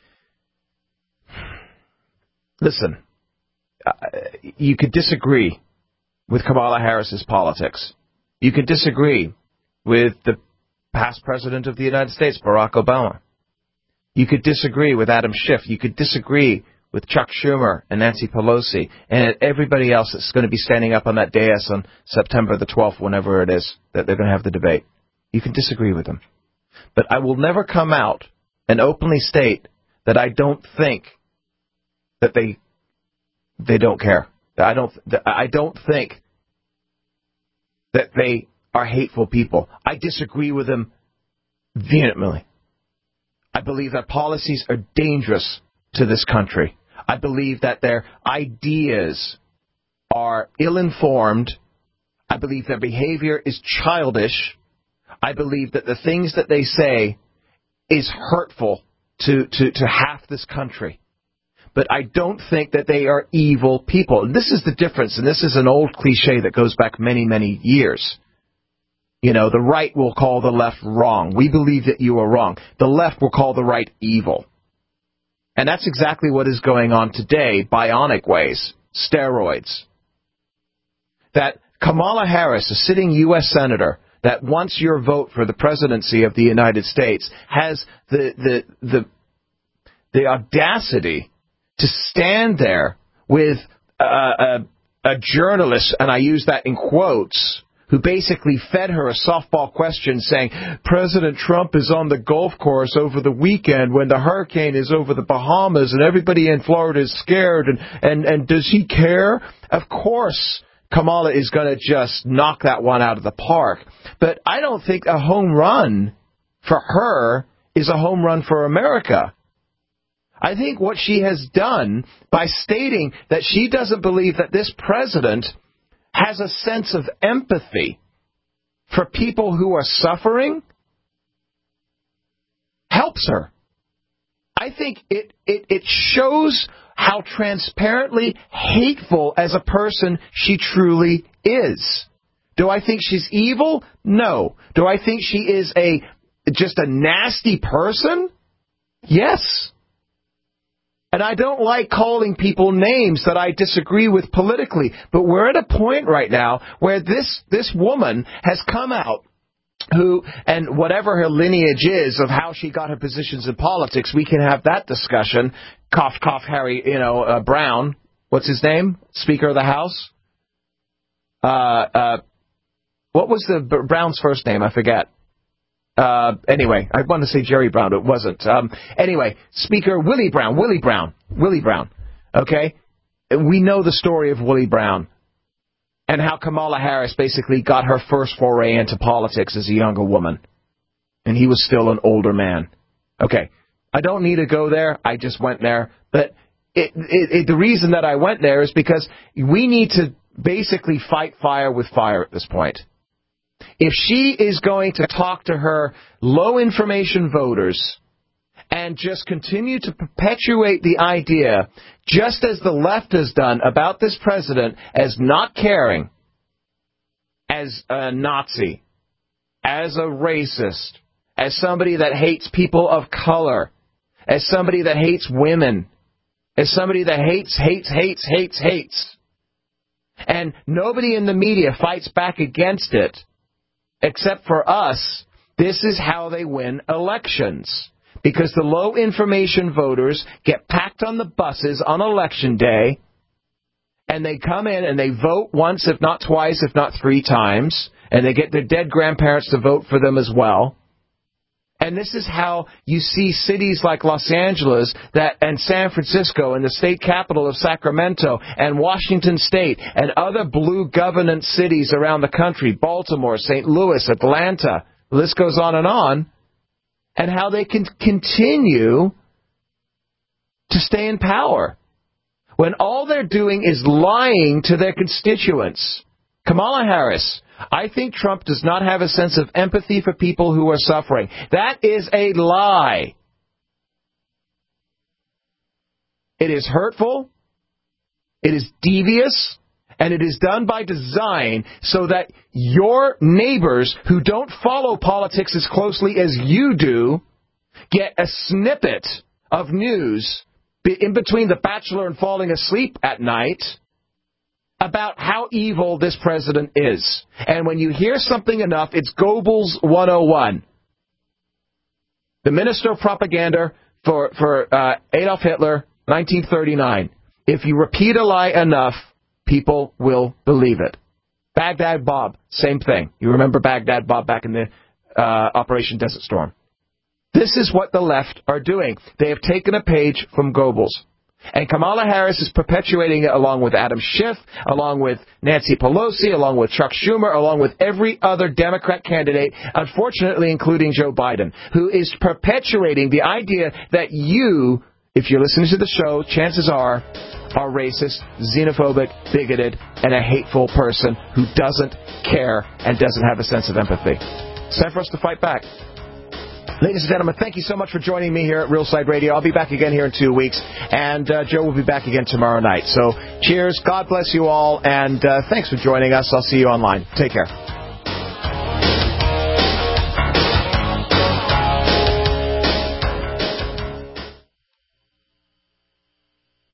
Speaker 8: Listen, uh, you could disagree with Kamala Harris's politics. You could disagree with the past president of the United States, Barack Obama. You could disagree with Adam Schiff. You could disagree with Chuck Schumer and Nancy Pelosi and everybody else that's going to be standing up on that dais on September the twelfth, whenever it is that they're going to have the debate. You can disagree with them. But I will never come out and openly state that I don't think that they they don't care. That I don't that I don't think that they are hateful people. I disagree with them vehemently. I believe that policies are dangerous to this country. I believe that their ideas are ill-informed. I believe their behavior is childish. I believe that the things that they say is hurtful to, to, to half this country. But I don't think that they are evil people. And this is the difference, and this is an old cliche that goes back many, many years. You know, the right will call the left wrong. We believe that you are wrong. The left will call the right evil. And that's exactly what is going on today, bionic ways, steroids. That Kamala Harris, a sitting U S senator, that wants your vote for the presidency of the United States has the the the, the audacity to stand there with a, a, a journalist, and I use that in quotes, who basically fed her a softball question saying, President Trump is on the golf course over the weekend when the hurricane is over the Bahamas and everybody in Florida is scared, and, and, and does he care? Of course, Kamala is going to just knock that one out of the park. But I don't think a home run for her is a home run for America. I think what she has done by stating that she doesn't believe that this president has a sense of empathy for people who are suffering helps her. I think it, it, it shows how transparently hateful as a person she truly is. Do I think she's evil? No. Do I think she is a just a nasty person? Yes. And I don't like calling people names that I disagree with politically, but we're at a point right now where this this woman has come out who, and whatever her lineage is of how she got her positions in politics, we can have that discussion. Cough, cough, Harry, you know, uh, Brown, what's his name? Speaker of the House? Uh, uh, what was the Brown's first name? I forget. Uh, anyway, I wanted to say Jerry Brown, but it wasn't. Um, anyway, Speaker Willie Brown, Willie Brown, Willie Brown, okay? We know the story of Willie Brown and how Kamala Harris basically got her first foray into politics as a younger woman. And he was still an older man. Okay, I don't need to go there. I just went there. But it, it, it, the reason that I went there is because we need to basically fight fire with fire at this point. If she is going to talk to her low-information voters and just continue to perpetuate the idea, just as the left has done about this president, as not caring, as a Nazi, as a racist, as somebody that hates people of color, as somebody that hates women, as somebody that hates, hates, hates, hates, hates, and nobody in the media fights back against it, except for us, this is how they win elections. Because the low-information voters get packed on the buses on Election Day, and they come in and they vote once, if not twice, if not three times, and they get their dead grandparents to vote for them as well. And this is how you see cities like Los Angeles that and San Francisco and the state capital of Sacramento and Washington State and other blue governance cities around the country, Baltimore, Saint Louis, Atlanta, the list goes on and on, and how they can continue to stay in power when all they're doing is lying to their constituents. Kamala Harris, I think Trump does not have a sense of empathy for people who are suffering. That is a lie. It is hurtful, it is devious, and it is done by design so that your neighbors who don't follow politics as closely as you do get a snippet of news in between The Bachelor and falling asleep at night about how evil this president is. And when you hear something enough, it's Goebbels one oh one. The minister of propaganda for, for uh, Adolf Hitler, nineteen thirty-nine. If you repeat a lie enough, people will believe it. Baghdad Bob, same thing. You remember Baghdad Bob back in the uh, Operation Desert Storm. This is what the left are doing. They have taken a page from Goebbels. And Kamala Harris is perpetuating it along with Adam Schiff, along with Nancy Pelosi, along with Chuck Schumer, along with every other Democrat candidate, unfortunately including Joe Biden, who is perpetuating the idea that you, if you're listening to the show, chances are, are racist, xenophobic, bigoted, and a hateful person who doesn't care and doesn't have a sense of empathy. It's time for us to fight back. Ladies and gentlemen, thank you so much for joining me here at Real Side Radio. I'll be back again here in two weeks, and uh, Joe will be back again tomorrow night. So cheers, God bless you all, and uh, thanks for joining us. I'll see you online. Take care.